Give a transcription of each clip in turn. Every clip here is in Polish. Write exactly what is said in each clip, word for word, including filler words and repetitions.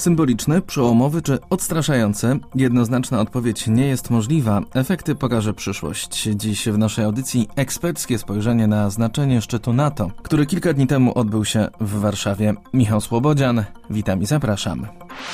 Symboliczny, przełomowy czy odstraszający? Jednoznaczna odpowiedź nie jest możliwa. Efekty pokaże przyszłość. Dziś w naszej audycji eksperckie spojrzenie na znaczenie szczytu NATO, który kilka dni temu odbył się w Warszawie. Michał Słobodzian, witam i zapraszam.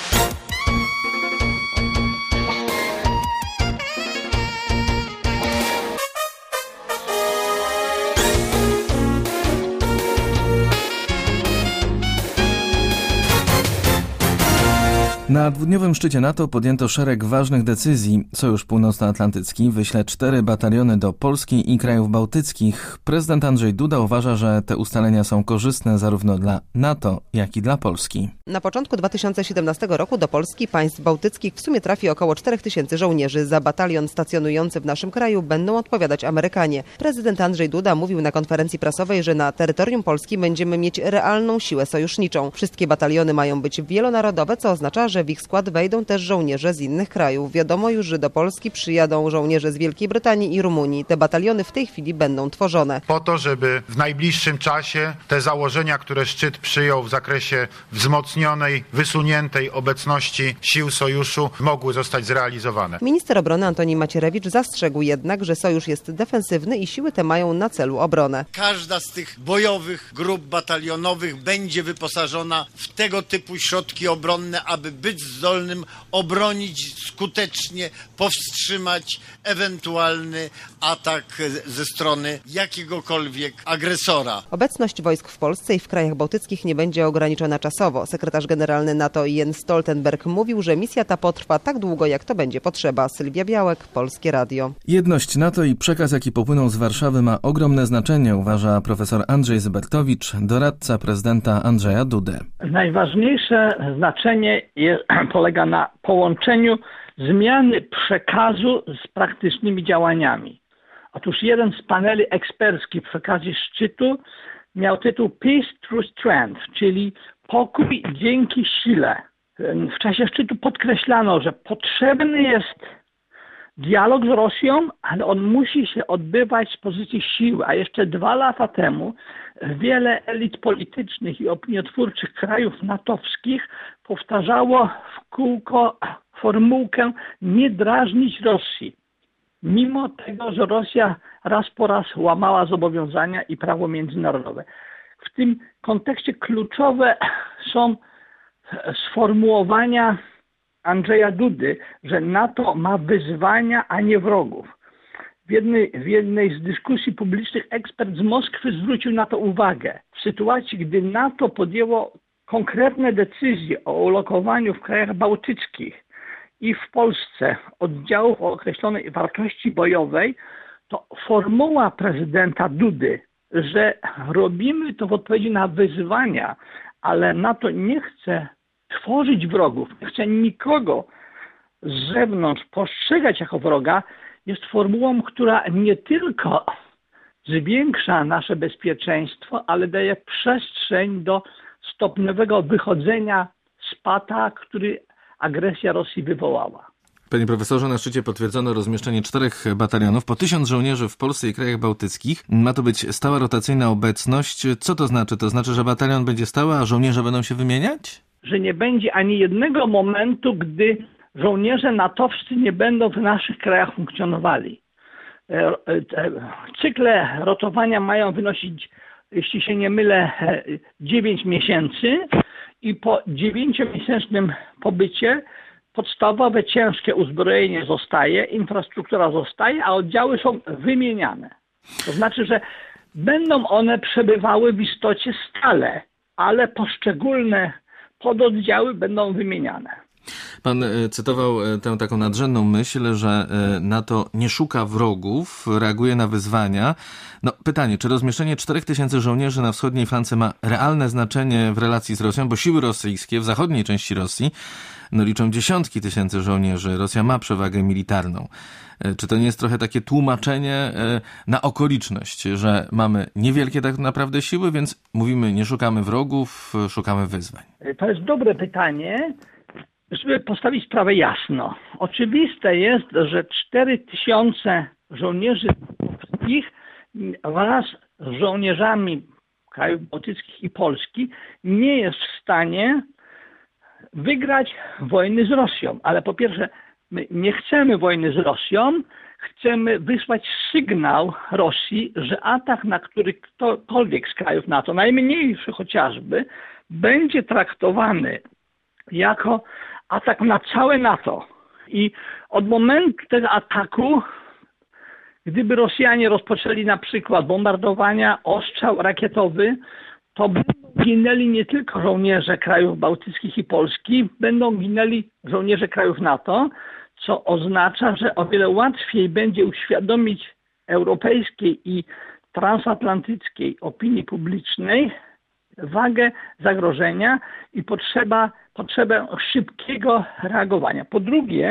Na dwudniowym szczycie NATO podjęto szereg ważnych decyzji. Sojusz Północnoatlantycki wyśle cztery bataliony do Polski i krajów bałtyckich. Prezydent Andrzej Duda uważa, że te ustalenia są korzystne zarówno dla NATO, jak i dla Polski. Na początku dwa tysiące siedemnastego roku do Polski i państw bałtyckich w sumie trafi około czterech tysięcy żołnierzy. Za batalion stacjonujący w naszym kraju będą odpowiadać Amerykanie. Prezydent Andrzej Duda mówił na konferencji prasowej, że na terytorium Polski będziemy mieć realną siłę sojuszniczą. Wszystkie bataliony mają być wielonarodowe, co oznacza, że w ich skład wejdą też żołnierze z innych krajów. Wiadomo już, że do Polski przyjadą żołnierze z Wielkiej Brytanii i Rumunii. Te bataliony w tej chwili będą tworzone. Po to, żeby w najbliższym czasie te założenia, które szczyt przyjął w zakresie wzmocnionej, wysuniętej obecności sił sojuszu, mogły zostać zrealizowane. Minister obrony Antoni Macierewicz zastrzegł jednak, że sojusz jest defensywny i siły te mają na celu obronę. Każda z tych bojowych grup batalionowych będzie wyposażona w tego typu środki obronne, aby być zdolnym obronić skutecznie, powstrzymać ewentualny atak ze strony jakiegokolwiek agresora. Obecność wojsk w Polsce i w krajach bałtyckich nie będzie ograniczona czasowo. Sekretarz generalny NATO Jens Stoltenberg mówił, że misja ta potrwa tak długo, jak to będzie potrzeba. Sylwia Białek, Polskie Radio. Jedność NATO i przekaz, jaki popłynął z Warszawy, ma ogromne znaczenie, uważa profesor Andrzej Zybertowicz, doradca prezydenta Andrzeja Dudy. Najważniejsze znaczenie jest, polega na połączeniu zmiany przekazu z praktycznymi działaniami. Otóż jeden z paneli eksperckich przy okazji szczytu miał tytuł Peace through Strength, czyli pokój dzięki sile. W czasie szczytu podkreślano, że potrzebny jest dialog z Rosją, ale on musi się odbywać z pozycji siły. A jeszcze dwa lata temu wiele elit politycznych i opiniotwórczych krajów natowskich powtarzało w kółko formułkę nie drażnić Rosji. Mimo tego, że Rosja raz po raz łamała zobowiązania i prawo międzynarodowe. W tym kontekście kluczowe są sformułowania Andrzeja Dudy, że NATO ma wyzwania, a nie wrogów. W jednej, w jednej z dyskusji publicznych ekspert z Moskwy zwrócił na to uwagę. W sytuacji, gdy NATO podjęło konkretne decyzje o ulokowaniu w krajach bałtyckich i w Polsce oddziałów o określonej wartości bojowej, to formuła prezydenta Dudy, że robimy to w odpowiedzi na wyzwania, ale NATO nie chce tworzyć wrogów, nie chce nikogo z zewnątrz postrzegać jako wroga, jest formułą, która nie tylko zwiększa nasze bezpieczeństwo, ale daje przestrzeń do stopniowego wychodzenia z pata, który agresja Rosji wywołała. Panie profesorze, na szczycie potwierdzono rozmieszczenie czterech batalionów, po tysiąc żołnierzy w Polsce i krajach bałtyckich. Ma to być stała rotacyjna obecność. Co to znaczy? To znaczy, że batalion będzie stały, a żołnierze będą się wymieniać? Że nie będzie ani jednego momentu, gdy żołnierze natowscy nie będą w naszych krajach funkcjonowali. Cykle rotowania mają wynosić, jeśli się nie mylę, dziewięć miesięcy i po dziewięciomiesięcznym pobycie podstawowe ciężkie uzbrojenie zostaje, infrastruktura zostaje, a oddziały są wymieniane. To znaczy, że będą one przebywały w istocie stale, ale poszczególne pododdziały będą wymieniane. Pan cytował tę taką nadrzędną myśl, że NATO nie szuka wrogów, reaguje na wyzwania. No pytanie, czy rozmieszczenie czterech tysięcy żołnierzy na wschodniej flance ma realne znaczenie w relacji z Rosją, bo siły rosyjskie w zachodniej części Rosji no, liczą dziesiątki tysięcy żołnierzy. Rosja ma przewagę militarną. Czy to nie jest trochę takie tłumaczenie na okoliczność, że mamy niewielkie tak naprawdę siły, więc mówimy, nie szukamy wrogów, szukamy wyzwań? To jest dobre pytanie. Żeby postawić sprawę jasno. Oczywiste jest, że cztery tysiące żołnierzy polskich wraz z żołnierzami krajów bałtyckich i Polski nie jest w stanie wygrać wojny z Rosją. Ale po pierwsze, my nie chcemy wojny z Rosją, chcemy wysłać sygnał Rosji, że atak na którykolwiek z krajów NATO, najmniejszy chociażby, będzie traktowany jako atak na całe NATO. I od momentu tego ataku, gdyby Rosjanie rozpoczęli na przykład bombardowania, ostrzał rakietowy, to będą ginęli nie tylko żołnierze krajów bałtyckich i Polski, będą ginęli żołnierze krajów NATO, co oznacza, że o wiele łatwiej będzie uświadomić europejskiej i transatlantyckiej opinii publicznej wagę zagrożenia i potrzeba, potrzebę szybkiego reagowania. Po drugie,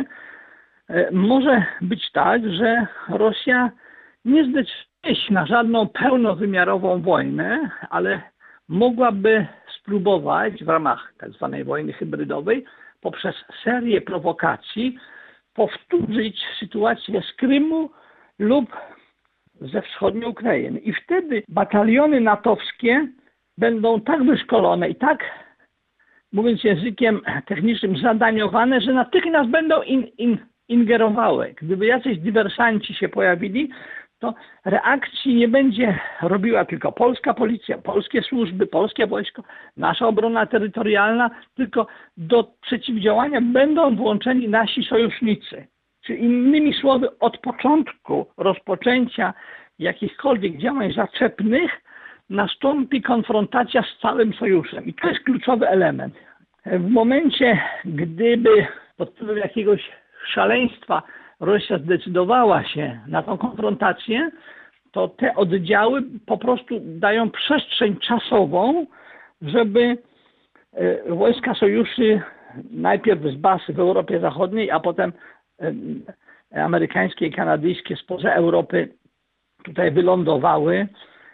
może być tak, że Rosja nie zdecyduje się na żadną pełnowymiarową wojnę, ale mogłaby spróbować w ramach tak zwanej wojny hybrydowej poprzez serię prowokacji powtórzyć sytuację z Krymu lub ze wschodniej Ukrainy. I wtedy bataliony natowskie będą tak wyszkolone i tak, mówiąc językiem technicznym, zadaniowane, że natychmiast będą in, in, ingerowały. Gdyby jacyś dywersanci się pojawili, to reakcji nie będzie robiła tylko polska policja, polskie służby, polskie wojsko, nasza obrona terytorialna, tylko do przeciwdziałania będą włączeni nasi sojusznicy. Czyli innymi słowy, od początku rozpoczęcia jakichkolwiek działań zaczepnych nastąpi konfrontacja z całym sojuszem. I to jest kluczowy element. W momencie, gdyby pod wpływem jakiegoś szaleństwa Rosja zdecydowała się na tą konfrontację, to te oddziały po prostu dają przestrzeń czasową, żeby wojska sojuszy najpierw z baz w Europie Zachodniej, a potem amerykańskie i kanadyjskie spoza Europy tutaj wylądowały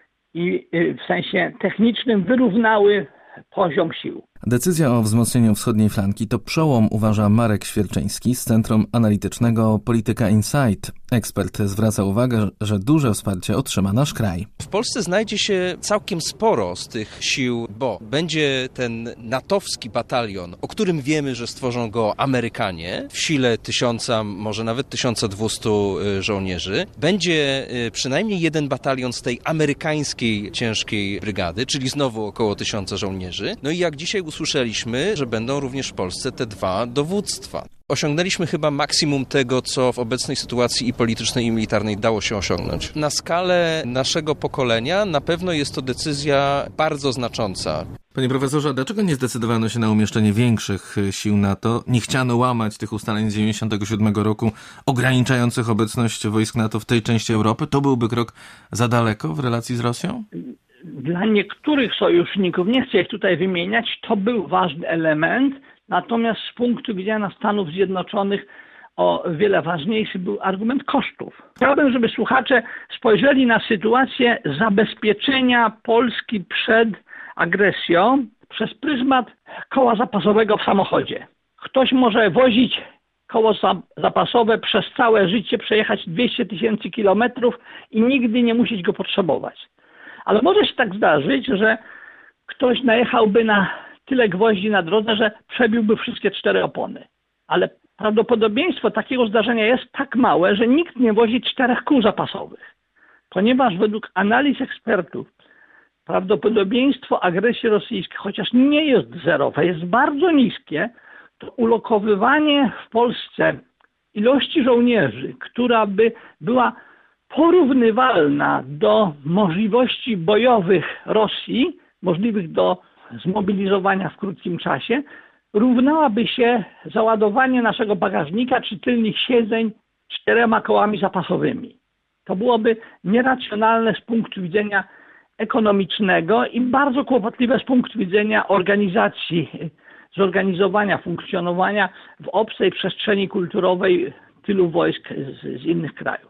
i w sensie technicznym wyrównały poziom sił. Decyzja o wzmocnieniu wschodniej flanki to przełom, uważa Marek Świerczyński z Centrum Analitycznego Polityka Insight. Ekspert zwraca uwagę, że duże wsparcie otrzyma nasz kraj. W Polsce znajdzie się całkiem sporo z tych sił, bo będzie ten natowski batalion, o którym wiemy, że stworzą go Amerykanie w sile tysiąca, może nawet tysiąc dwieście żołnierzy. Będzie przynajmniej jeden batalion z tej amerykańskiej ciężkiej brygady, czyli znowu około tysiąca żołnierzy. No i jak dzisiaj usłyszeliśmy, że będą również w Polsce te dwa dowództwa. Osiągnęliśmy chyba maksimum tego, co w obecnej sytuacji i politycznej, i militarnej dało się osiągnąć. Na skalę naszego pokolenia na pewno jest to decyzja bardzo znacząca. Panie profesorze, dlaczego nie zdecydowano się na umieszczenie większych sił NATO? Nie chciano łamać tych ustaleń z dziewięćdziesiątego siódmego roku ograniczających obecność wojsk NATO w tej części Europy? To byłby krok za daleko w relacji z Rosją? Dla niektórych sojuszników, nie chcę ich tutaj wymieniać, to był ważny element, natomiast z punktu widzenia Stanów Zjednoczonych o wiele ważniejszy był argument kosztów. Chciałbym, żeby słuchacze spojrzeli na sytuację zabezpieczenia Polski przed agresją przez pryzmat koła zapasowego w samochodzie. Ktoś może wozić koło zapasowe przez całe życie, przejechać dwieście tysięcy kilometrów i nigdy nie musieć go potrzebować. Ale może się tak zdarzyć, że ktoś najechałby na tyle gwoździ na drodze, że przebiłby wszystkie cztery opony. Ale prawdopodobieństwo takiego zdarzenia jest tak małe, że nikt nie wozi czterech kół zapasowych. Ponieważ według analiz ekspertów prawdopodobieństwo agresji rosyjskiej, chociaż nie jest zerowe, jest bardzo niskie, to ulokowywanie w Polsce ilości żołnierzy, która by była porównywalna do możliwości bojowych Rosji, możliwych do zmobilizowania w krótkim czasie, równałaby się załadowanie naszego bagażnika czy tylnych siedzeń czterema kołami zapasowymi. To byłoby nieracjonalne z punktu widzenia ekonomicznego i bardzo kłopotliwe z punktu widzenia organizacji, zorganizowania, funkcjonowania w obcej przestrzeni kulturowej tylu wojsk z, z innych krajów.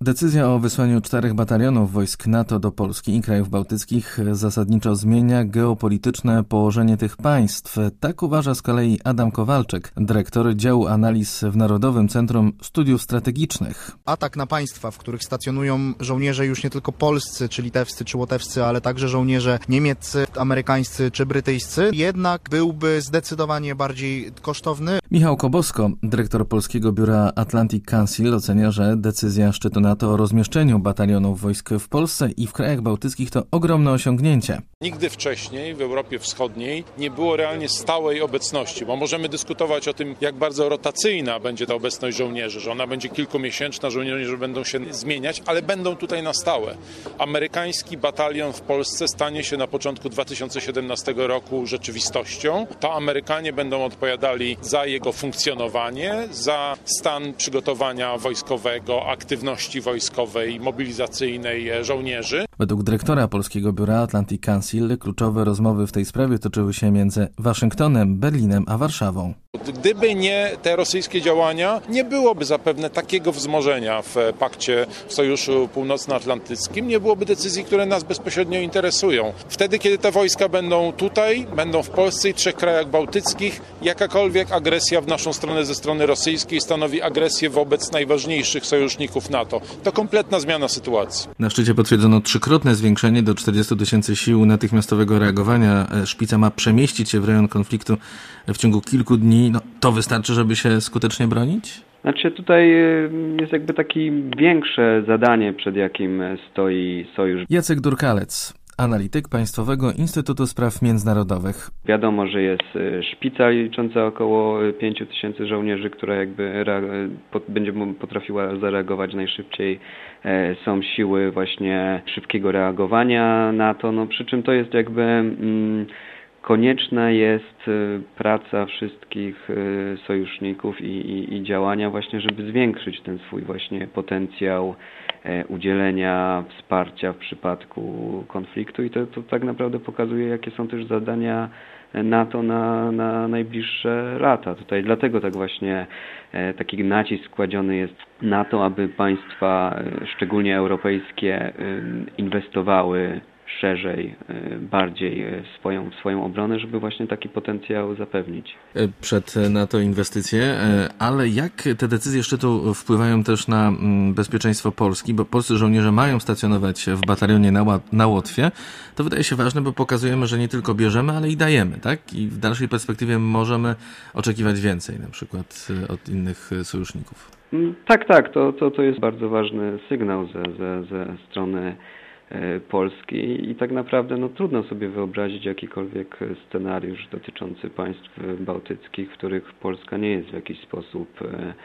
Decyzja o wysłaniu czterech batalionów wojsk NATO do Polski i krajów bałtyckich zasadniczo zmienia geopolityczne położenie tych państw. Tak uważa z kolei Adam Kowalczyk, dyrektor działu analiz w Narodowym Centrum Studiów Strategicznych. Atak na państwa, w których stacjonują żołnierze już nie tylko polscy, czy litewscy, czy łotewscy, ale także żołnierze niemieccy, amerykańscy, czy brytyjscy, jednak byłby zdecydowanie bardziej kosztowny. Michał Kobosko, dyrektor Polskiego Biura Atlantic Council, ocenia, że decyzja szczytu NATO o rozmieszczeniu batalionów wojsk w Polsce i w krajach bałtyckich to ogromne osiągnięcie. Nigdy wcześniej w Europie Wschodniej nie było realnie stałej obecności, bo możemy dyskutować o tym, jak bardzo rotacyjna będzie ta obecność żołnierzy, że ona będzie kilkumiesięczna, żołnierze będą się zmieniać, ale będą tutaj na stałe. Amerykański batalion w Polsce stanie się na początku dwa tysiące siedemnastego roku rzeczywistością. To Amerykanie będą odpowiadali za jego funkcjonowanie, za stan przygotowania wojskowego, aktywności wojskowej, mobilizacyjnej żołnierzy. Według dyrektora Polskiego Biura Atlantic Council kluczowe rozmowy w tej sprawie toczyły się między Waszyngtonem, Berlinem a Warszawą. Gdyby nie te rosyjskie działania, nie byłoby zapewne takiego wzmożenia w pakcie, w Sojuszu Północnoatlantyckim, nie byłoby decyzji, które nas bezpośrednio interesują. Wtedy, kiedy te wojska będą tutaj, będą w Polsce i trzech krajach bałtyckich, jakakolwiek agresja w naszą stronę ze strony rosyjskiej stanowi agresję wobec najważniejszych sojuszników NATO. To kompletna zmiana sytuacji. Na szczycie potwierdzono trzykrotne zwiększenie do czterdziestu tysięcy sił natychmiastowego reagowania. Szpica ma przemieścić się w rejon konfliktu w ciągu kilku dni. No, to wystarczy, żeby się skutecznie bronić? Znaczy tutaj jest jakby takie większe zadanie, przed jakim stoi sojusz. Jacek Durkalec, analityk Państwowego Instytutu Spraw Międzynarodowych. Wiadomo, że jest szpica licząca około pięciu tysięcy żołnierzy, która jakby będzie potrafiła zareagować najszybciej. Są siły właśnie szybkiego reagowania na to, no przy czym to jest jakby... Mm, Konieczna jest praca wszystkich sojuszników i, i, i działania właśnie, żeby zwiększyć ten swój właśnie potencjał udzielenia wsparcia w przypadku konfliktu i to, to tak naprawdę pokazuje, jakie są też zadania NATO na, na najbliższe lata. Tutaj dlatego tak właśnie taki nacisk kładziony jest na to, aby państwa, szczególnie europejskie, inwestowały szerzej, bardziej w swoją, w swoją obronę, żeby właśnie taki potencjał zapewnić. Przed NATO inwestycje, ale jak te decyzje szczytu wpływają też na bezpieczeństwo Polski, bo polscy żołnierze mają stacjonować w batalionie na, na Łotwie, to wydaje się ważne, bo pokazujemy, że nie tylko bierzemy, ale i dajemy, tak? I w dalszej perspektywie możemy oczekiwać więcej, na przykład od innych sojuszników. Tak, tak, to, to, to jest bardzo ważny sygnał ze, ze, ze strony Polski i tak naprawdę no, trudno sobie wyobrazić jakikolwiek scenariusz dotyczący państw bałtyckich, w których Polska nie jest w jakiś sposób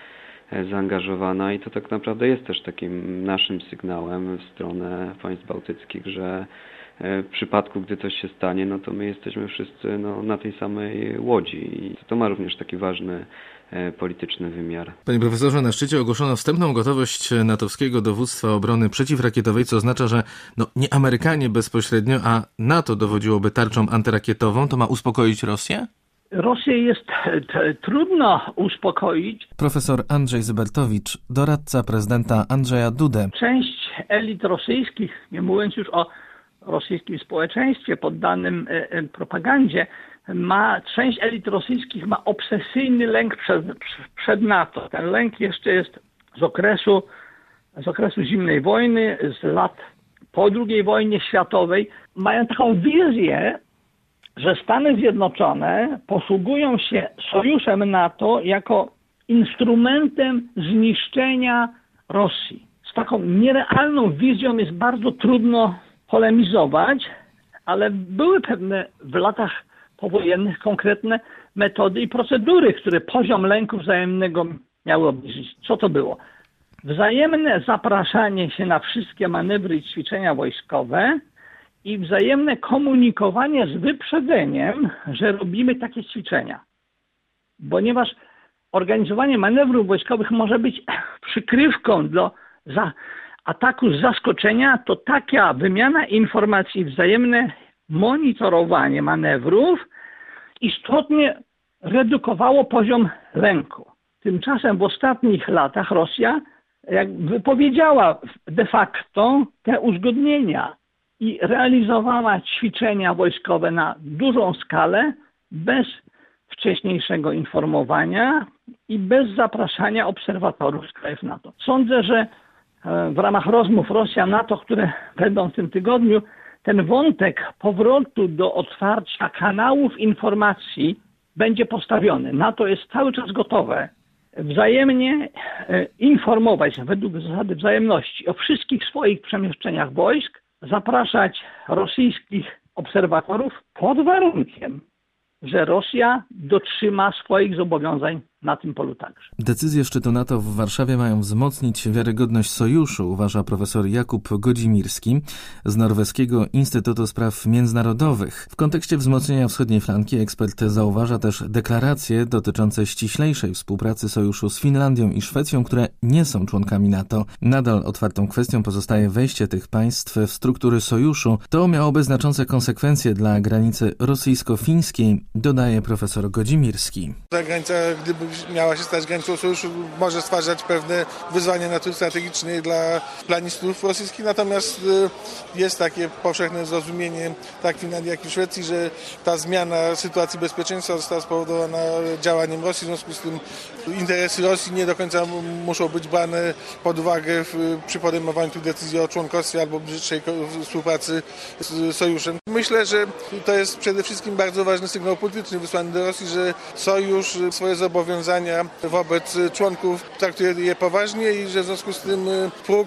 zaangażowana i to tak naprawdę jest też takim naszym sygnałem w stronę państw bałtyckich, że w przypadku, gdy coś się stanie, no to my jesteśmy wszyscy no, na tej samej łodzi i to ma również taki ważny polityczny wymiar. Panie profesorze, na szczycie ogłoszono wstępną gotowość natowskiego dowództwa obrony przeciwrakietowej, co oznacza, że no, nie Amerykanie bezpośrednio, a NATO dowodziłoby tarczą antyrakietową. To ma uspokoić Rosję? Rosję jest t- trudno uspokoić. Profesor Andrzej Zybertowicz, doradca prezydenta Andrzeja Dudy. Część elit rosyjskich, nie mówiąc już o rosyjskim społeczeństwie poddanym e, e, propagandzie, ma, część elit rosyjskich ma obsesyjny lęk przed, przed NATO. Ten lęk jeszcze jest z okresu, z okresu zimnej wojny, z lat po drugiej wojnie światowej. Mają taką wizję, że Stany Zjednoczone posługują się sojuszem NATO jako instrumentem zniszczenia Rosji. Z taką nierealną wizją jest bardzo trudno polemizować, ale były pewne w latach powojennych konkretne metody i procedury, które poziom lęku wzajemnego miały obniżyć. Co to było? Wzajemne zapraszanie się na wszystkie manewry i ćwiczenia wojskowe i wzajemne komunikowanie z wyprzedzeniem, że robimy takie ćwiczenia. Ponieważ organizowanie manewrów wojskowych może być przykrywką do za ataku z zaskoczenia, to taka wymiana informacji, wzajemne monitorowanie manewrów istotnie redukowało poziom lęku. Tymczasem w ostatnich latach Rosja jak wypowiedziała de facto te uzgodnienia i realizowała ćwiczenia wojskowe na dużą skalę bez wcześniejszego informowania i bez zapraszania obserwatorów z krajów NATO. Sądzę, że w ramach rozmów Rosja-NATO, które będą w tym tygodniu, ten wątek powrotu do otwarcia kanałów informacji będzie postawiony. NATO jest cały czas gotowe wzajemnie informować według zasady wzajemności o wszystkich swoich przemieszczeniach wojsk, zapraszać rosyjskich obserwatorów pod warunkiem, że Rosja dotrzyma swoich zobowiązań na tym polu także. Decyzje szczytu NATO w Warszawie mają wzmocnić wiarygodność sojuszu, uważa profesor Jakub Godzimirski z Norweskiego Instytutu Spraw Międzynarodowych. W kontekście wzmocnienia wschodniej flanki ekspert zauważa też deklaracje dotyczące ściślejszej współpracy sojuszu z Finlandią i Szwecją, które nie są członkami NATO. Nadal otwartą kwestią pozostaje wejście tych państw w struktury sojuszu. To miałoby znaczące konsekwencje dla granicy rosyjsko-fińskiej, dodaje profesor Godzimirski. Ta granica, gdyby miała się stać granicą sojuszu, może stwarzać pewne wyzwania natury strategicznej dla planistów rosyjskich, natomiast jest takie powszechne zrozumienie tak w Finlandii, jak i w Szwecji, że ta zmiana sytuacji bezpieczeństwa została spowodowana działaniem Rosji, w związku z tym interesy Rosji nie do końca muszą być brane pod uwagę w, przy podejmowaniu tych decyzji o członkostwie albo bliższej współpracy z sojuszem. Myślę, że to jest przede wszystkim bardzo ważny sygnał polityczny wysłany do Rosji, że sojusz swoje zobowiązania wobec członków traktuje je poważnie i że w związku z tym próg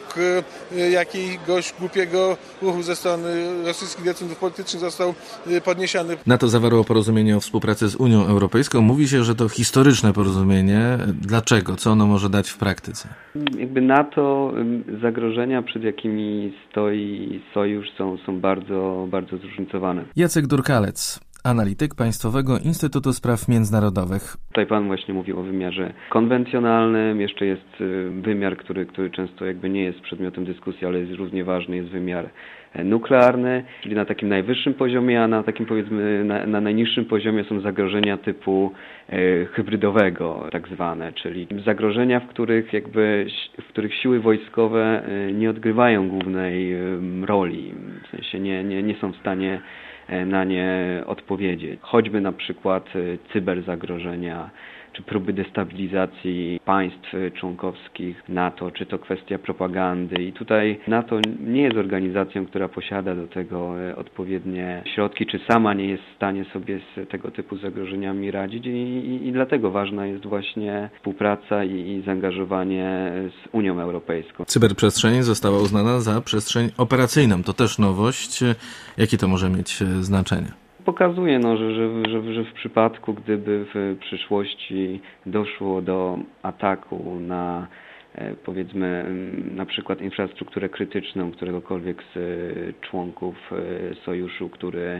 jakiegoś głupiego ruchu ze strony rosyjskich decydentów politycznych został podniesiony. NATO zawarło porozumienie o współpracy z Unią Europejską. Mówi się, że to historyczne porozumienie. Dlaczego? Co ono może dać w praktyce? Jakby NATO, zagrożenia, przed jakimi stoi sojusz, są, są bardzo, bardzo zróżnicowane. Jacek Durkalec, analityk Państwowego Instytutu Spraw Międzynarodowych. Tutaj pan właśnie mówił o wymiarze konwencjonalnym, jeszcze jest wymiar, który, który często jakby nie jest przedmiotem dyskusji, ale jest równie ważny, jest wymiar nuklearny, czyli na takim najwyższym poziomie, a na takim powiedzmy na, na najniższym poziomie są zagrożenia typu e, hybrydowego tak zwane, czyli zagrożenia, w których jakby w których siły wojskowe e, nie odgrywają głównej e, roli, w sensie nie, nie, nie są w stanie na nie odpowiedzieć. Choćby na przykład cyberzagrożenia, czy próby destabilizacji państw członkowskich NATO, czy to kwestia propagandy. I tutaj NATO nie jest organizacją, która posiada do tego odpowiednie środki, czy sama nie jest w stanie sobie z tego typu zagrożeniami radzić i, i, i dlatego ważna jest właśnie współpraca i, i zaangażowanie z Unią Europejską. Cyberprzestrzeń została uznana za przestrzeń operacyjną. To też nowość. Jakie to może mieć znaczenie? Pokazuje, no, że, że, że, że w przypadku, gdyby w przyszłości doszło do ataku na powiedzmy na przykład infrastrukturę krytyczną któregokolwiek z członków sojuszu, który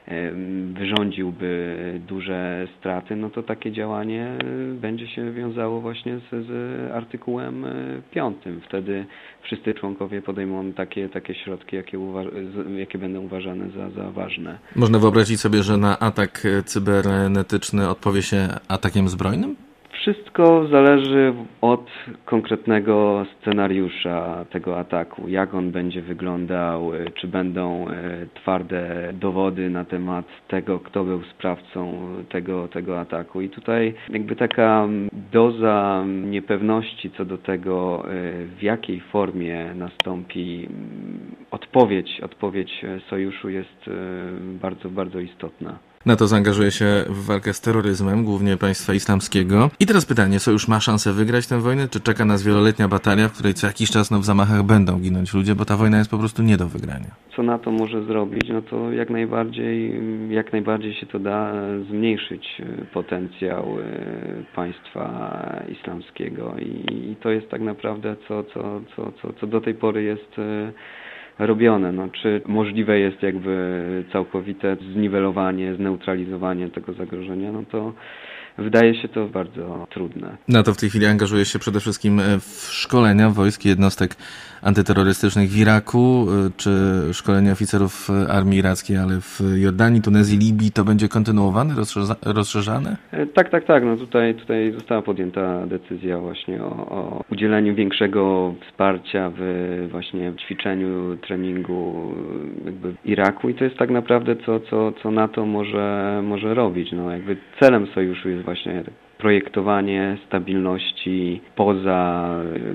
wyrządziłby duże straty, no to takie działanie będzie się wiązało właśnie z, z artykułem piątym. Wtedy wszyscy członkowie podejmą takie, takie środki, jakie, uwa- jakie będą uważane za, za ważne. Można wyobrazić sobie, że na atak cybernetyczny odpowie się atakiem zbrojnym? Wszystko zależy od konkretnego scenariusza tego ataku, jak on będzie wyglądał, czy będą twarde dowody na temat tego, kto był sprawcą tego, tego ataku. I tutaj jakby taka doza niepewności co do tego, w jakiej formie nastąpi odpowiedź, odpowiedź sojuszu jest bardzo, bardzo istotna. NATO zaangażuje się w walkę z terroryzmem, głównie państwa islamskiego. I teraz pytanie, sojusz ma szansę wygrać tę wojnę, czy czeka nas wieloletnia batalia, w której co jakiś czas no, w zamachach będą ginąć ludzie, bo ta wojna jest po prostu nie do wygrania? Co NATO może zrobić? No to jak najbardziej, jak najbardziej się to da zmniejszyć potencjał państwa islamskiego i, i to jest tak naprawdę co, co, co, co, co do tej pory jest robione. No, czy możliwe jest jakby całkowite zniwelowanie, zneutralizowanie tego zagrożenia, no to wydaje się to bardzo trudne. NATO w tej chwili angażuje się przede wszystkim w szkolenia wojsk i jednostek antyterrorystycznych w Iraku, czy szkolenia oficerów armii irackiej, ale w Jordanii, Tunezji, Libii to będzie kontynuowane, rozszerza, rozszerzane? Tak, tak, tak. No tutaj, tutaj została podjęta decyzja właśnie o, o udzieleniu większego wsparcia w właśnie ćwiczeniu, treningu jakby Iraku i to jest tak naprawdę co, co, co NATO może, może robić. No jakby celem sojuszu jest właśnie projektowanie stabilności poza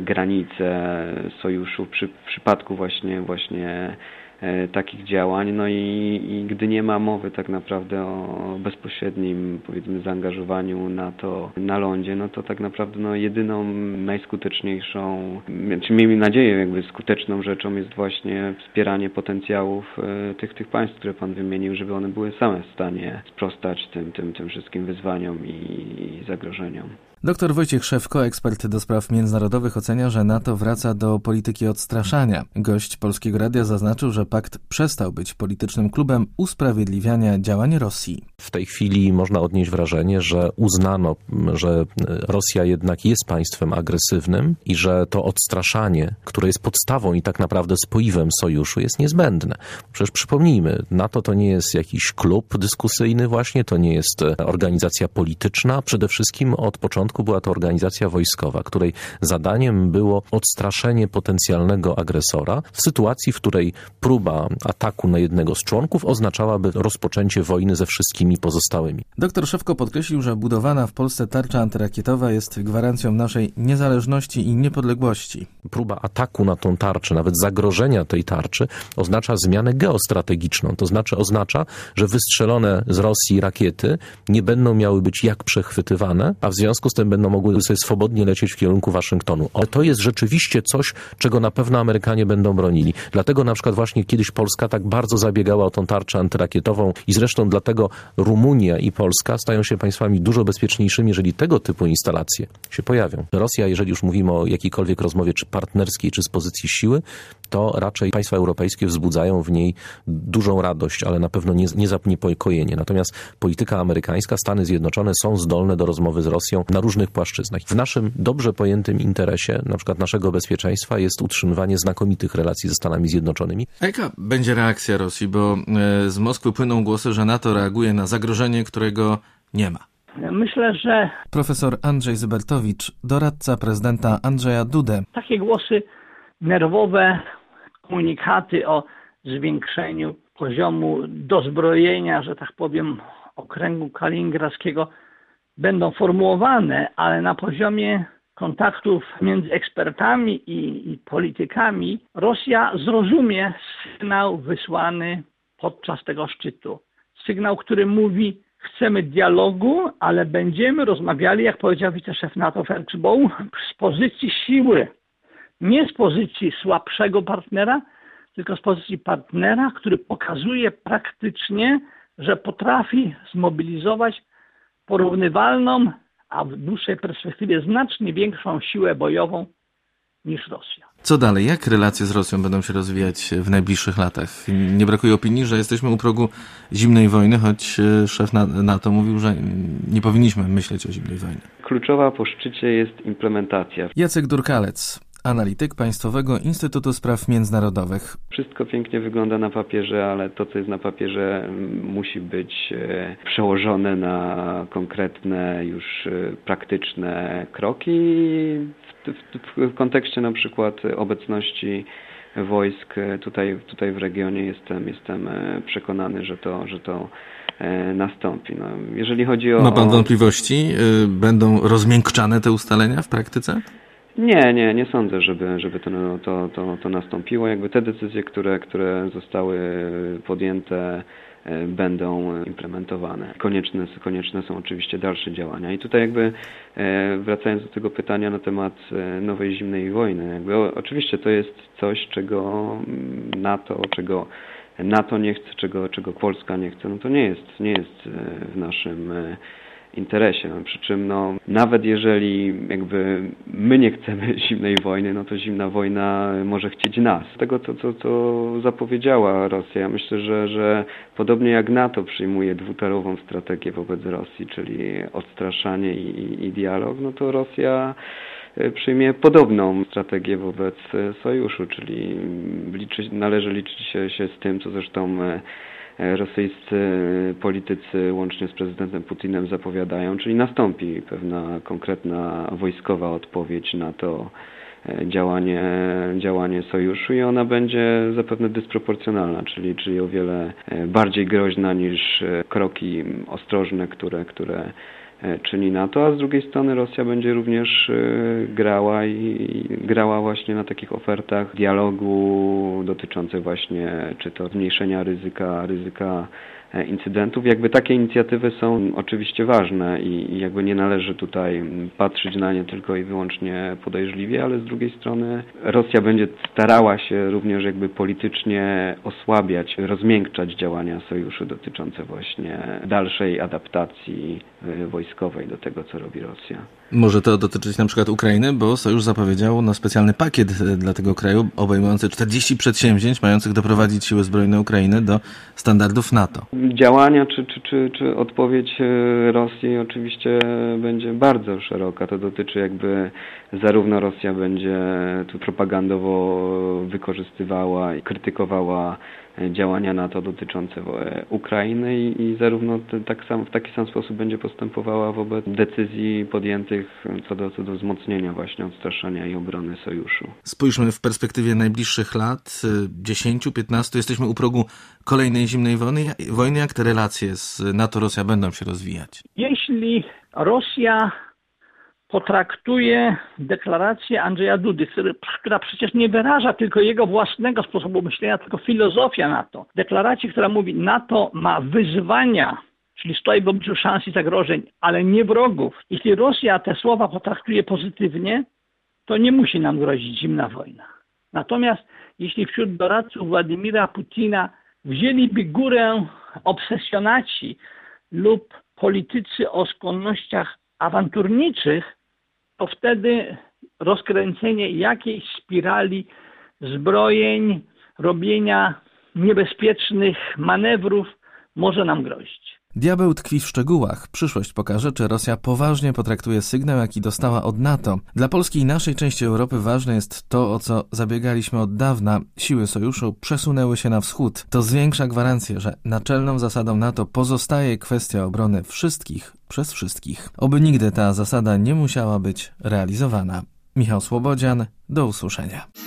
granice sojuszu przy, w przypadku właśnie właśnie e, takich działań. No i, i gdy nie ma mowy tak naprawdę o bezpośrednim powiedzmy zaangażowaniu NATO na lądzie, no to tak naprawdę no, jedyną najskuteczniejszą, czy miejmy nadzieję jakby skuteczną rzeczą jest właśnie wspieranie potencjałów e, tych, tych państw, które Pan wymienił, żeby one były same w stanie sprostać tym, tym, tym wszystkim wyzwaniom i, i zagrożeniom. Doktor Wojciech Szewko, ekspert do spraw międzynarodowych, ocenia, że NATO wraca do polityki odstraszania. Gość Polskiego Radia zaznaczył, że pakt przestał być politycznym klubem usprawiedliwiania działań Rosji. W tej chwili można odnieść wrażenie, że uznano, że Rosja jednak jest państwem agresywnym i że to odstraszanie, które jest podstawą i tak naprawdę spoiwem sojuszu, jest niezbędne. Przecież przypomnijmy, NATO to nie jest jakiś klub dyskusyjny właśnie, to nie jest organizacja polityczna. Przede wszystkim od początku była to organizacja wojskowa, której zadaniem było odstraszenie potencjalnego agresora w sytuacji, w której próba ataku na jednego z członków oznaczałaby rozpoczęcie wojny ze wszystkimi pozostałymi. Doktor Szewko podkreślił, że budowana w Polsce tarcza antyrakietowa jest gwarancją naszej niezależności i niepodległości. Próba ataku na tą tarczę, nawet zagrożenia tej tarczy oznacza zmianę geostrategiczną. To znaczy oznacza, że wystrzelone z Rosji rakiety nie będą miały być jak przechwytywane, a w związku z tym będą mogły sobie swobodnie lecieć w kierunku Waszyngtonu. Ale to jest rzeczywiście coś, czego na pewno Amerykanie będą bronili. Dlatego na przykład właśnie kiedyś Polska tak bardzo zabiegała o tą tarczę antyrakietową i zresztą dlatego Rumunia i Polska stają się państwami dużo bezpieczniejszymi, jeżeli tego typu instalacje się pojawią. Rosja, jeżeli już mówimy o jakiejkolwiek rozmowie, czy partnerskiej, czy z pozycji siły, to raczej państwa europejskie wzbudzają w niej dużą radość, ale na pewno nie, nie zaniepokojenie. Natomiast polityka amerykańska, Stany Zjednoczone są zdolne do rozmowy z Rosją na różnych płaszczyznach. W naszym dobrze pojętym interesie, na przykład naszego bezpieczeństwa, jest utrzymywanie znakomitych relacji ze Stanami Zjednoczonymi. A jaka będzie reakcja Rosji? Bo z Moskwy płyną głosy, że NATO reaguje na zagrożenie, którego nie ma. Myślę, że Profesor Andrzej Zybertowicz, doradca prezydenta Andrzeja Dudy. Takie głosy nerwowe, komunikaty o zwiększeniu poziomu dozbrojenia, że tak powiem, okręgu kaliningradzkiego będą formułowane, ale na poziomie kontaktów między ekspertami i, i politykami Rosja zrozumie sygnał wysłany podczas tego szczytu. Sygnał, który mówi: chcemy dialogu, ale będziemy rozmawiali, jak powiedział wiceszef NATO Felczbow, z pozycji siły. Nie z pozycji słabszego partnera, tylko z pozycji partnera, który pokazuje praktycznie, że potrafi zmobilizować porównywalną, a w dłuższej perspektywie znacznie większą siłę bojową niż Rosja. Co dalej? Jak relacje z Rosją będą się rozwijać w najbliższych latach? Nie brakuje opinii, że jesteśmy u progu zimnej wojny, choć szef NATO mówił, że nie powinniśmy myśleć o zimnej wojnie. Kluczowa po szczycie jest implementacja. Jacek Durkalec, analityk Państwowego Instytutu Spraw Międzynarodowych. Wszystko pięknie wygląda na papierze, ale to, co jest na papierze, musi być przełożone na konkretne, już praktyczne kroki. W, w, w kontekście na przykład obecności wojsk tutaj, tutaj w regionie jestem, jestem przekonany, że to, że to nastąpi. No, jeżeli chodzi o... Ma pan wątpliwości? Będą rozmiękczane te ustalenia w praktyce? Nie, nie, nie sądzę, żeby, żeby to, to, to, to nastąpiło. Jakby te decyzje, które, które zostały podjęte, będą implementowane. Konieczne, konieczne są oczywiście dalsze działania. I tutaj jakby wracając do tego pytania na temat nowej zimnej wojny, jakby oczywiście to jest coś, czego NATO, czego NATO nie chce, czego, czego Polska nie chce, no to nie jest, nie jest w naszym interesie. No, przy czym no, nawet jeżeli jakby my nie chcemy zimnej wojny, no to zimna wojna może chcieć nas. Z tego, co, co, co zapowiedziała Rosja, ja myślę, że, że podobnie jak NATO przyjmuje dwutorową strategię wobec Rosji, czyli odstraszanie i, i dialog, no to Rosja przyjmie podobną strategię wobec sojuszu, czyli liczy, należy liczyć się, się z tym, co zresztą rosyjscy politycy łącznie z prezydentem Putinem zapowiadają, czyli nastąpi pewna konkretna wojskowa odpowiedź na to działanie, działanie sojuszu i ona będzie zapewne dysproporcjonalna, czyli, czyli o wiele bardziej groźna niż kroki ostrożne, które, które czyni NATO, a z drugiej strony Rosja będzie również grała i grała właśnie na takich ofertach dialogu dotyczących właśnie czy to zmniejszenia ryzyka, ryzyka incydentów. Jakby takie inicjatywy są oczywiście ważne i jakby nie należy tutaj patrzeć na nie tylko i wyłącznie podejrzliwie, ale z drugiej strony Rosja będzie starała się również jakby politycznie osłabiać, rozmiękczać działania sojuszu dotyczące właśnie dalszej adaptacji wojskowej do tego, co robi Rosja. Może to dotyczyć na przykład Ukrainy, bo Sojusz zapowiedział no, specjalny pakiet dla tego kraju obejmujący czterdzieści przedsięwzięć mających doprowadzić siły zbrojne Ukrainy do standardów NATO. Działania czy, czy, czy, czy odpowiedź Rosji oczywiście będzie bardzo szeroka. To dotyczy jakby zarówno Rosja będzie tu propagandowo wykorzystywała i krytykowała działania NATO dotyczące Ukrainy i, i zarówno tak sam, w taki sam sposób będzie postępowała wobec decyzji podjętych co do, co do wzmocnienia właśnie odstraszania i obrony sojuszu. Spójrzmy w perspektywie najbliższych lat, dziesięciu, piętnastu, jesteśmy u progu kolejnej zimnej wojny. Wojny, jak te relacje z NATO-Rosja będą się rozwijać? Jeśli Rosja potraktuje deklarację Andrzeja Dudy, który, która przecież nie wyraża tylko jego własnego sposobu myślenia, tylko filozofia NATO. Deklaracji, która mówi, NATO ma wyzwania, czyli stoi w obliczu szans i zagrożeń, ale nie wrogów. Jeśli Rosja te słowa potraktuje pozytywnie, to nie musi nam grozić zimna wojna. Natomiast jeśli wśród doradców Władimira Putina wzięliby górę obsesjonaci lub politycy o skłonnościach awanturniczych, to wtedy rozkręcenie jakiejś spirali zbrojeń, robienia niebezpiecznych manewrów może nam grozić. Diabeł tkwi w szczegółach. Przyszłość pokaże, czy Rosja poważnie potraktuje sygnał, jaki dostała od NATO. Dla Polski i naszej części Europy ważne jest to, o co zabiegaliśmy od dawna. Siły sojuszu przesunęły się na wschód. To zwiększa gwarancję, że naczelną zasadą NATO pozostaje kwestia obrony wszystkich przez wszystkich. Oby nigdy ta zasada nie musiała być realizowana. Michał Słobodzian, do usłyszenia.